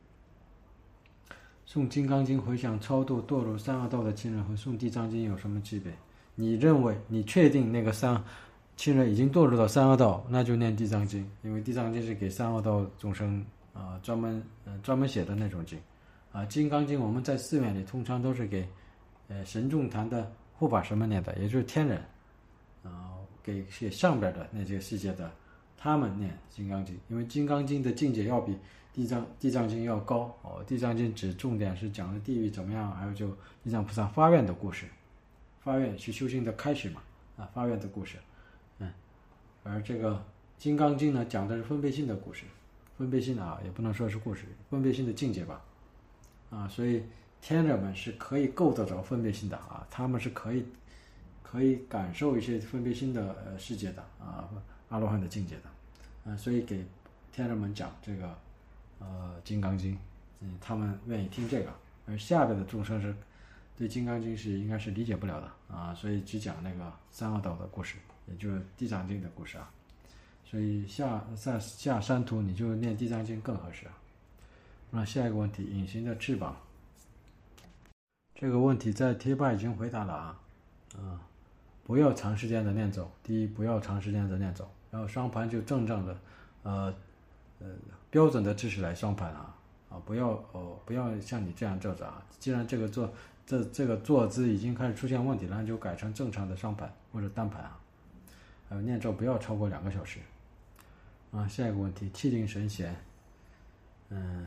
诵《金刚经》回想超度堕入三恶道的亲人和诵《地藏经》有什么区别？你认为你确定那个三亲人已经堕入到三恶道，那就念《地藏经》，因为《地藏经》是给三恶道众生啊、呃、专门呃专门写的那种经啊，《金刚经》我们在寺院里通常都是给呃神众坛的护法神们念的，也就是天人啊、呃，给给上边的那些世界的他们念《金刚经》，因为《金刚经》的境界要比地藏地藏经要高哦，地藏经只重点是讲的地狱怎么样，还有就地藏菩萨发愿的故事，发愿去修行的开始嘛，啊，发愿的故事，嗯，而这个金刚经呢，讲的是分别心的故事，分别心啊，也不能说是故事，分别心的境界吧，啊，所以天人们是可以够得着分别心的啊，他们是可以可以感受一些分别心的呃世界的啊，阿罗汉的境界的，啊，所以给天人们讲这个。呃，《金刚经》，嗯，他们愿意听这个，而下边的众生是对《金刚经》是应该是理解不了的啊，所以只讲那个三恶道的故事，也就是《地藏经》的故事啊。所以下下下山途你就念《地藏经》更合适啊。那下一个问题，隐形的翅膀，这个问题在贴吧已经回答了啊，啊，不要长时间的念走，第一，不要长时间的念走，然后双盘就正正的，呃。呃，标准的姿势来双盘啊，啊，不要哦，不要像你这样坐着啊。既然这个坐这这个坐姿已经开始出现问题了，那就改成正常的双盘或者单盘啊。还有念咒不要超过两个小时。啊，下一个问题，气定神闲。嗯，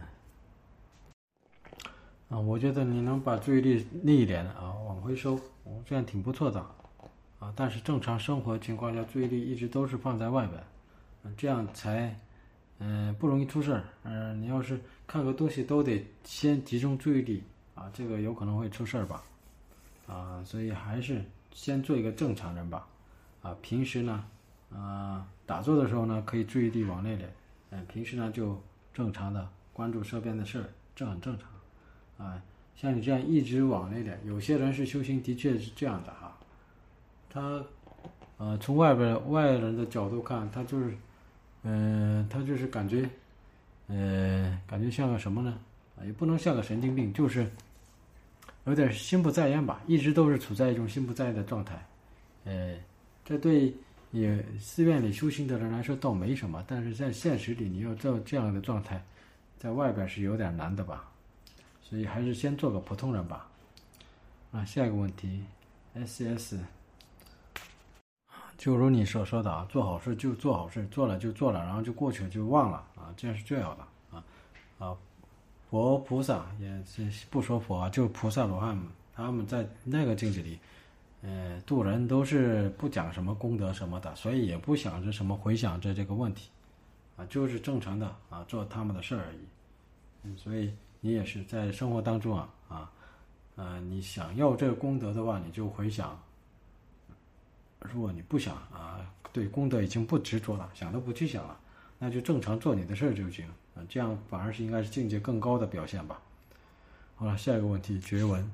啊，我觉得你能把注意力逆一点啊，往回收，哦，这样挺不错的啊。但是正常生活情况下，注意力一直都是放在外边，嗯，这样才。嗯，不容易出事儿。嗯，你要是看个东西都得先集中注意力啊，这个有可能会出事儿吧？啊，所以还是先做一个正常人吧。 啊，平时呢，呃，打坐的时候呢，可以注意力往内敛，嗯、平时呢就正常的关注身边的事儿，这很正常。啊，像你这样一直往内敛，有些人是修行的确是这样的哈，他，呃，从外边外人的角度看，他就是，嗯、呃，他就是感觉，呃，感觉像个什么呢？啊，也不能像个神经病，就是有点心不在焉吧，一直都是处在一种心不在焉的状态。呃，这对也寺院里修行的人来说倒没什么，但是在现实里，你要照这样的状态，在外边是有点难的吧。所以还是先做个普通人吧。啊，下一个问题 ，S S， 就如你所说的啊，做好事就做好事，做了就做了，然后就过去了就忘了啊，这样是最好的啊啊。佛菩萨也是不说佛啊，就菩萨罗汉们，他们在那个境界里，呃，渡人都是不讲什么功德什么的，所以也不想着什么回想着这个问题，啊，就是正常的啊做他们的事而已。嗯，所以你也是在生活当中啊啊，呃，你想要这个功德的话，你就回想；如果你不想啊，对功德已经不执着了，想都不去想了，那就正常做你的事儿就行啊，这样反而是应该是境界更高的表现吧。好了，下一个问题，觉文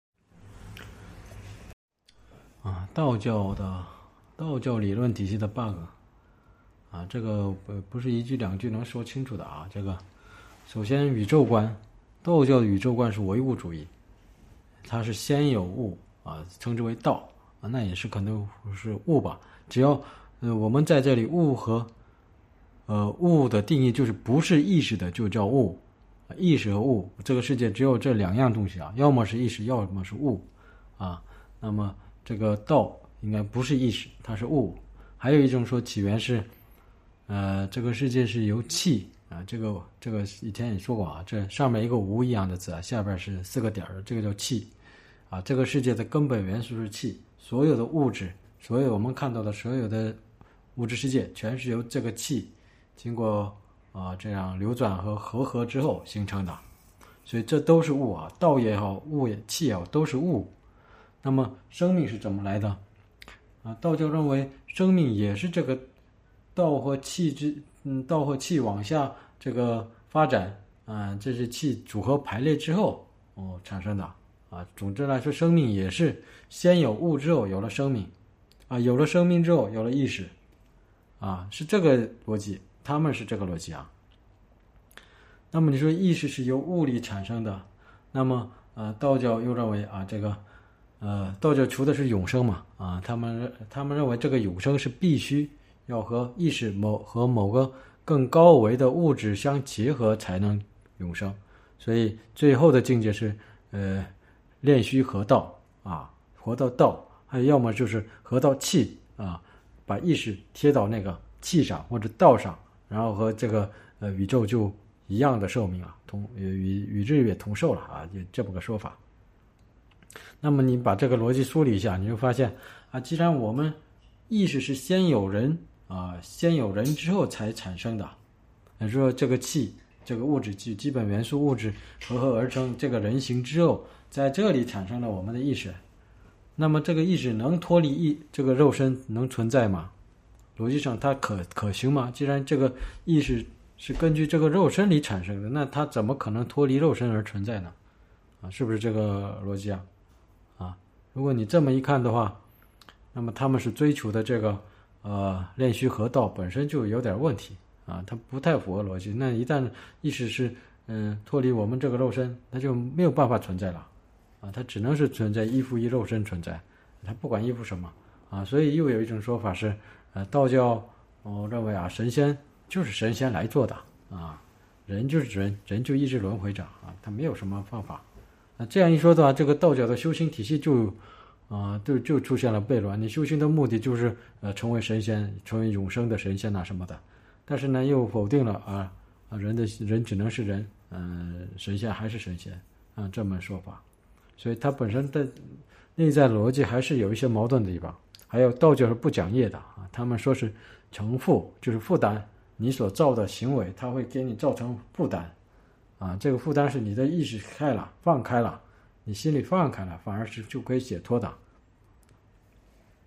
啊，道教的道教理论体系的 bug 啊，这个不不是一句两句能说清楚的啊，这个。首先，宇宙观，道教的宇宙观是唯物主义，它是先有物啊，称之为道啊，那也是可能是物吧。只要呃我们在这里物和呃物的定义就是不是意识的就叫物，意识和物，这个世界只有这两样东西啊，要么是意识，要么是物啊。那么这个道应该不是意识，它是物。还有一种说起源是，呃，这个世界是由气。啊，这个这个以前也说过啊，这上面一个无一样的字啊，下边是四个点儿，这个叫气，啊，这个世界的根本元素是气，所有的物质，所有我们看到的所有的物质世界，全是由这个气经过啊这样流转和合合之后形成的，所以这都是物啊，道也好，物也气也好，都是物。那么生命是怎么来的？啊，道教认为生命也是这个道和气之。嗯，道和气往下这个发展，啊、呃，这是气组合排列之后哦产生的啊。总之来说，生命也是先有物之后有了生命，啊，有了生命之后有了意识，啊，是这个逻辑，他们是这个逻辑啊。那么你说意识是由物理产生的，那么呃，道教又认为啊，这个呃，道教求的是永生嘛，啊，他们他们认为这个永生是必须。要和意识某和某个更高维的物质相结合才能永生，所以最后的境界是，呃，炼虚合道啊，活到道，还有要么就是合到气啊，把意识贴到那个气上或者道上，然后和这个呃宇宙就一样的寿命啊，同与与日月同寿了啊，就这么个说法。那么你把这个逻辑梳理一下，你就发现啊，既然我们意识是先有人。啊，先有人之后才产生的，也就是说这个气，这个物质基基本元素物质合合而成，这个人形之后，在这里产生了我们的意识。那么这个意识能脱离意这个肉身能存在吗？逻辑上它可可行吗？既然这个意识是根据这个肉身里产生的，那它怎么可能脱离肉身而存在呢？啊，是不是这个逻辑啊？啊，如果你这么一看的话，那么他们是追求的这个。呃，炼虚合道本身就有点问题啊，它不太符合逻辑。那一旦意识是嗯、呃、脱离我们这个肉身，它就没有办法存在了啊，它只能是存在依附于肉身存在，它不管依附什么啊。所以又有一种说法是，呃，道教我、哦、认为啊，神仙就是神仙来做的啊，人就是人，人就一直轮回着啊，它没有什么方法。那这样一说的话，这个道教的修行体系就。啊，就就出现了悖论。你修行的目的就是呃成为神仙，成为永生的神仙呐、啊、什么的，但是呢又否定了啊啊人的人只能是人，嗯、呃，神仙还是神仙啊这么说法，所以它本身的内在逻辑还是有一些矛盾的地方。还有道教是不讲业的啊，他们说是承负，就是负担你所造的行为，它会给你造成负担啊，这个负担是你的意识开了，放开了。你心里放开了，反而是就可以解脱的。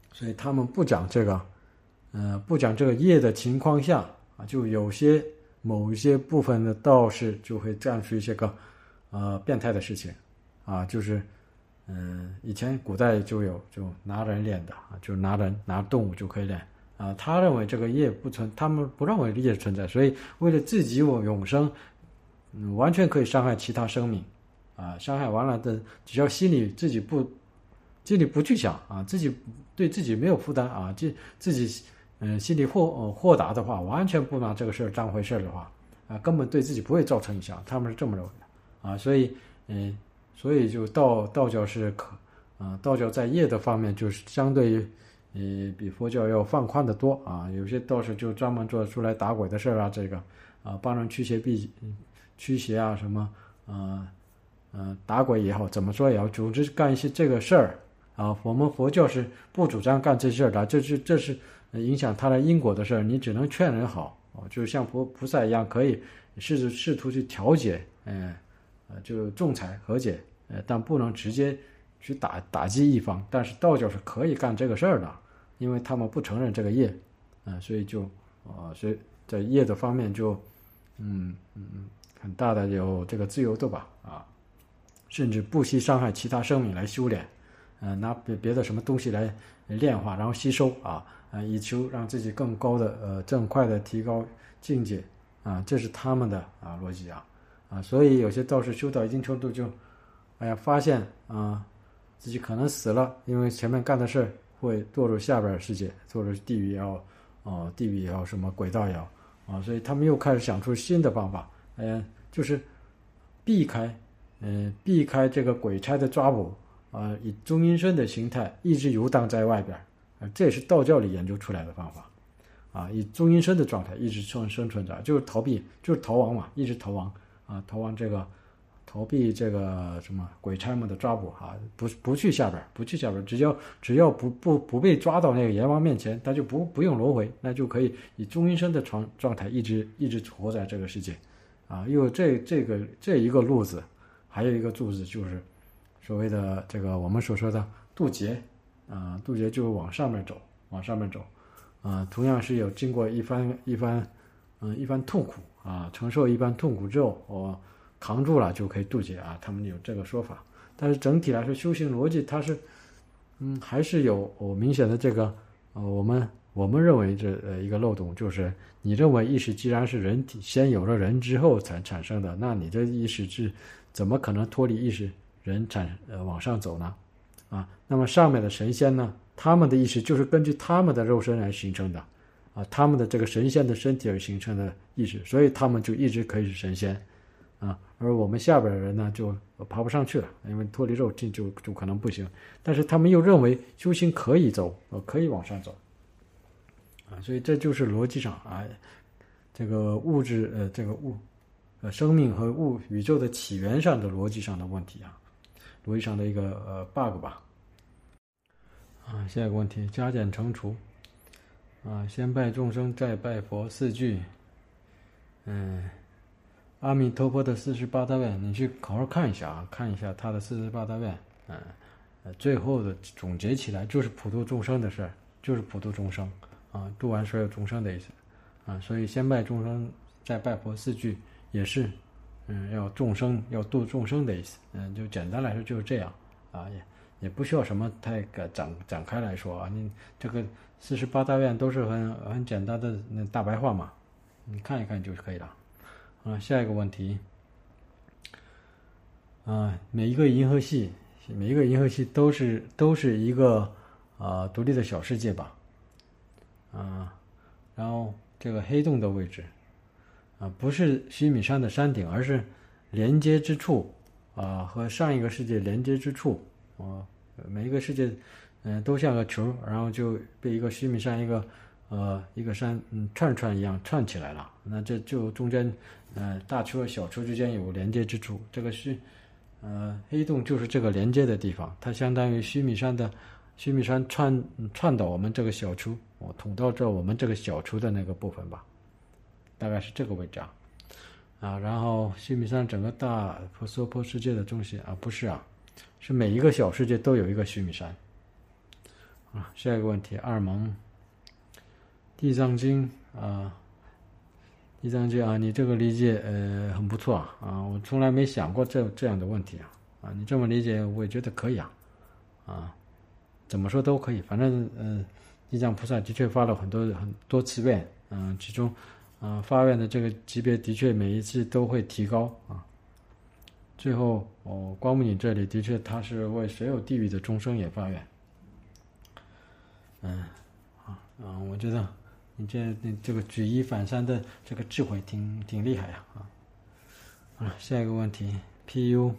所以他们不讲这个，呃，不讲这个业的情况下啊，就有些某一些部分的道士就会干出一些个呃变态的事情啊，就是嗯、呃，以前古代就有就拿人练的啊，就拿人拿动物就可以练啊，他认为这个业不存，他们不认为业存在，所以为了自己永生，嗯，完全可以伤害其他生命啊，伤害完了的，只要心里自己不。心里不去想啊，自己对自己没有负担啊，自自己嗯、呃、心里豁、呃、豁达的话，完全不拿这个事儿当回事儿的话啊，根本对自己不会造成影响，他们是这么认为的啊，所以嗯、呃，所以就道道教是可啊，道教在业的方面就是相对于呃比佛教要放宽的多啊，有些道士就专门做出来打鬼的事儿啊，这个啊帮人驱邪避驱邪啊什么呃呃打鬼也好，怎么说也好，总之干一些这个事儿。啊，我们佛教是不主张干这事儿的，这是这是影响他的因果的事儿，你只能劝人好，哦，就像菩菩萨一样，可以试着试图去调解，嗯，呃，就仲裁和解，呃，但不能直接去打打击一方。但是道教是可以干这个事儿的，因为他们不承认这个业，啊、呃，所以就啊、呃，所以在业的方面就，嗯嗯，很大的有这个自由度吧，啊，甚至不惜伤害其他生命来修炼。呃，拿别别的什么东西来炼化，然后吸收啊，呃，以求让自己更高的呃更快的提高境界啊，这是他们的啊逻辑啊啊，所以有些道士修到一定程度就，哎呀，发现啊自己可能死了，因为前面干的事会堕入下边世界，堕入地狱也好，哦，地狱也好，什么轨道也好啊，所以他们又开始想出新的方法，呃，就是避开，嗯、呃，避开这个鬼差的抓捕。啊，以中阴身的形态一直游荡在外边，啊，这也是道教里研究出来的方法，啊，以中阴身的状态一直生生存着，就是逃避，就是逃亡嘛，一直逃亡啊，逃亡这个，逃避这个什么鬼差们的抓捕啊，不不去下边，不去下边，只要只要不不不被抓到那个阎王面前，他就不不用轮回，那就可以以中阴身的状状态一直一直活在这个世界，啊，因为这这个这一个路子，还有一个路子就是。所谓的这个我们所说的渡劫啊、呃，渡劫就是往上面走，往上面走，啊、呃，同样是有经过一番一番嗯、呃、一番痛苦啊，承受一番痛苦之后，我、哦、扛住了就可以渡劫啊，他们有这个说法。但是整体来说，修行逻辑它是嗯还是有、哦、明显的这个呃我们我们认为这呃一个漏洞，就是你认为意识既然是人体先有了人之后才产生的，那你的意识是怎么可能脱离意识？人产呃往上走呢，啊，那么上面的神仙呢，他们的意识就是根据他们的肉身来形成的，啊，他们的这个神仙的身体而形成的意识，所以他们就一直可以是神仙，啊，而我们下边的人呢就爬不上去了，因为脱离肉体就就可能不行，但是他们又认为修行可以走，呃，可以往上走，啊，所以这就是逻辑上啊，这个物质呃这个物呃生命和物宇宙的起源上的逻辑上的问题啊。逻辑上的一个呃 bug 吧，啊，下一个问题，加减乘除，啊，先拜众生，再拜佛四句，嗯，阿弥陀佛的四十八大愿，你去好好看一下啊，看一下他的四十八大愿，嗯，呃，最后的总结起来就是普度众生的事儿，就是普度众生啊，度完所有众生的意思啊，所以先拜众生，再拜佛四句也是。嗯，要众生要度众生的意思，嗯，就简单来说就是这样啊，也也不需要什么太展展开来说啊，你这个四十八大愿都是很很简单的那大白话嘛，你看一看就可以了。啊，下一个问题，啊，每一个银河系，每一个银河系都是都是一个啊、呃、独立的小世界吧，啊，然后这个黑洞的位置。啊，不是须弥山的山顶，而是连接之处啊，和上一个世界连接之处啊，每一个世界嗯、呃、都像个球，然后就被一个须弥山一个呃一个山嗯串串一样串起来了，那这就中间呃大球和小球之间有连接之处，这个须呃黑洞就是这个连接的地方，它相当于须弥山的须弥山串串到我们这个小球，我、哦、捅到这我们这个小球的那个部分吧。大概是这个位置啊，啊，然后须弥山整个大婆娑婆世界的中心啊，不是啊，是每一个小世界都有一个须弥山， 啊，下一个问题，二蒙地藏经啊，地藏经啊，你这个理解呃很不错啊，啊，我从来没想过这这样的问题啊，啊，你这么理解我也觉得可以啊，啊，怎么说都可以，反正嗯、呃，地藏菩萨的确发了很多很多次愿，嗯、呃，其中啊、呃、发愿的这个级别的确每一次都会提高啊。最后，哦，光明顶这里的确他是为所有地狱的众生也发愿。嗯，啊，嗯，我觉得你这你这个举一反三的这个智慧挺挺厉害呀啊！啊，下一个问题 ，P U，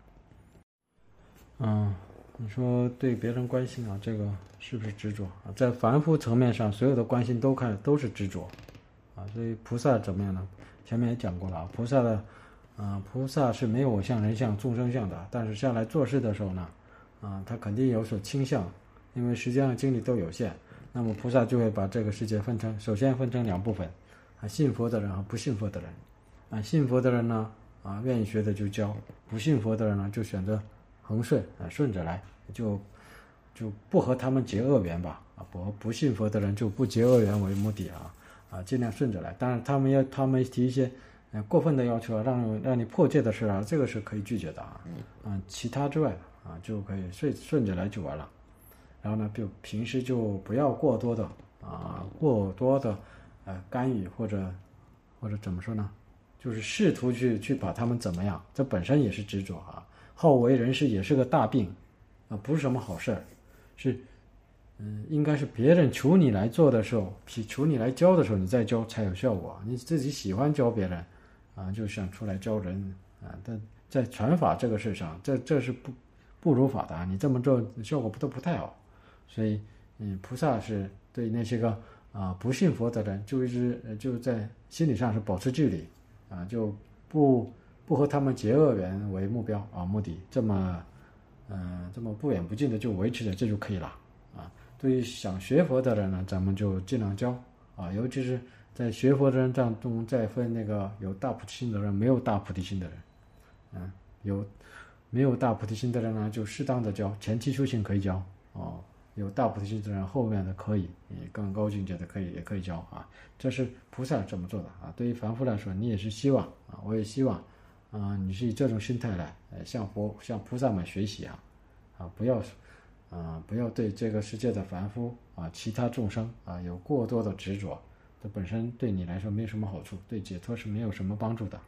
嗯，你说对别人关心啊，这个是不是执着啊？在凡夫层面上，所有的关心都看都是执着啊。所以菩萨怎么样呢？前面也讲过了啊，菩萨的。啊、呃，菩萨是没有我相、人相、众生相的，但是下来做事的时候呢，啊、呃，他肯定有所倾向，因为时间和精力都有限，那么菩萨就会把这个世界分成，首先分成两部分，啊，信佛的人和不信佛的人，啊，信佛的人呢，啊，愿意学的就教，不信佛的人呢，就选择恒顺，啊，顺着来，就就不和他们结恶缘吧，啊，不不信佛的人就不结恶缘为目的啊，啊，尽量顺着来，当然他们要他们提一些。过分的要求啊，让让你破戒的事啊，这个是可以拒绝的啊。嗯，其他之外的啊，就可以顺顺着来就完了。然后呢，就平时就不要过多的啊，过多的呃干预或者或者怎么说呢，就是试图去去把他们怎么样，这本身也是执着啊。好为人师也是个大病啊，不是什么好事儿，是嗯，应该是别人求你来做的时候，求你来教的时候，你再教才有效果。你自己喜欢教别人。啊，就想出来教人啊，但在传法这个事上，这这是不不如法的啊，你这么做效果不都不太好，所以嗯，菩萨是对那些个啊不信佛的人，就一直就在心理上是保持距离啊，就不不和他们结恶缘为目标啊目的，这么嗯、呃、这么不远不近的就维持着，这就可以了啊。对于想学佛的人呢，咱们就尽量教啊，尤其是。在学佛的人当中，再分那个有大菩提心的人，没有大菩提心的人，嗯，有没有大菩提心的人呢，就适当的教，前期修行可以教哦，有大菩提心的人，后面的可以，更高境界的可以也可以教啊，这是菩萨这么做的啊。对于凡夫来说，你也是希望啊，我也希望啊，你是以这种心态来，呃，向佛向菩萨们学习啊，啊，不要啊，不要对这个世界的凡夫啊，其他众生啊，有过多的执着。这本身对你来说没什么好处，对解脱是没有什么帮助的。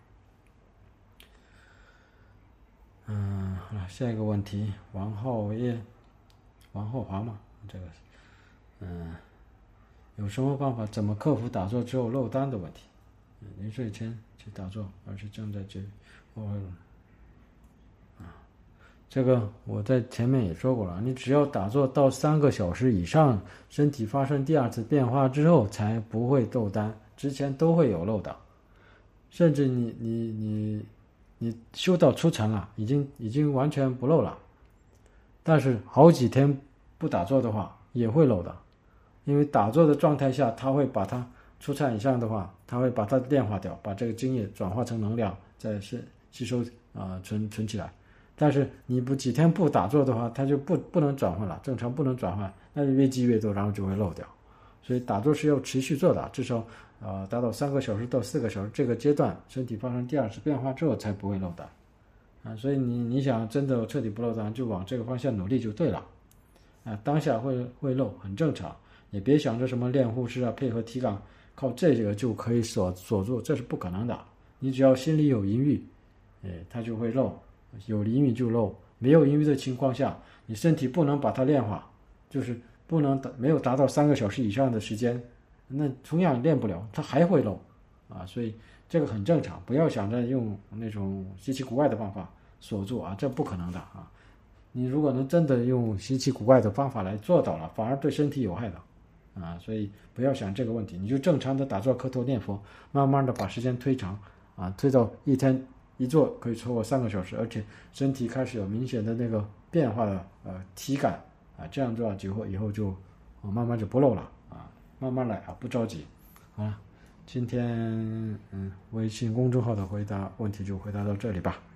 嗯，好了，下一个问题，王浩业，王浩华嘛，这个，嗯，有什么办法怎么克服打坐之后漏单的问题？临睡前去打坐，而是正在这，我啊，这个我在前面也说过了，你只要打坐到三个小时以上，身体发生第二次变化之后，才不会漏单，之前都会有漏的，甚至你你你你修到出禅了，已经已经完全不漏了，但是好几天不打坐的话也会漏的，因为打坐的状态下，它会把它出禅以上的话，它会把它炼化掉，把这个精液转化成能量，再是吸收啊、呃、存存起来。但是你不几天不打坐的话，它就不不能转换了，正常不能转换，那就越积越多，然后就会漏掉。所以打坐是要持续做的，至少呃达到三个小时到四个小时这个阶段，身体发生第二次变化之后才不会漏的啊。所以你你想真的彻底不漏单，就往这个方向努力就对了啊。当下会会漏很正常，也别想着什么练护士啊，配合提纲，靠这个就可以锁锁住，这是不可能的。你只要心里有淫欲，哎，它就会漏。有淫欲就漏，没有淫欲的情况下，你身体不能把它炼化，就是不能没有达到三个小时以上的时间，那同样练不了，它还会漏啊，所以这个很正常，不要想着用那种稀奇古怪的方法锁住啊，这不可能的啊。你如果能真的用稀奇古怪的方法来做到了，反而对身体有害的啊，所以不要想这个问题，你就正常的打坐磕头念佛，慢慢的把时间推长啊，推到一天。一做可以超过三个小时，而且身体开始有明显的那个变化的呃体感啊，这样做以后以后就、哦、慢慢就不漏了啊，慢慢来啊，不着急。好了，今天嗯微信公众号的回答问题就回答到这里吧。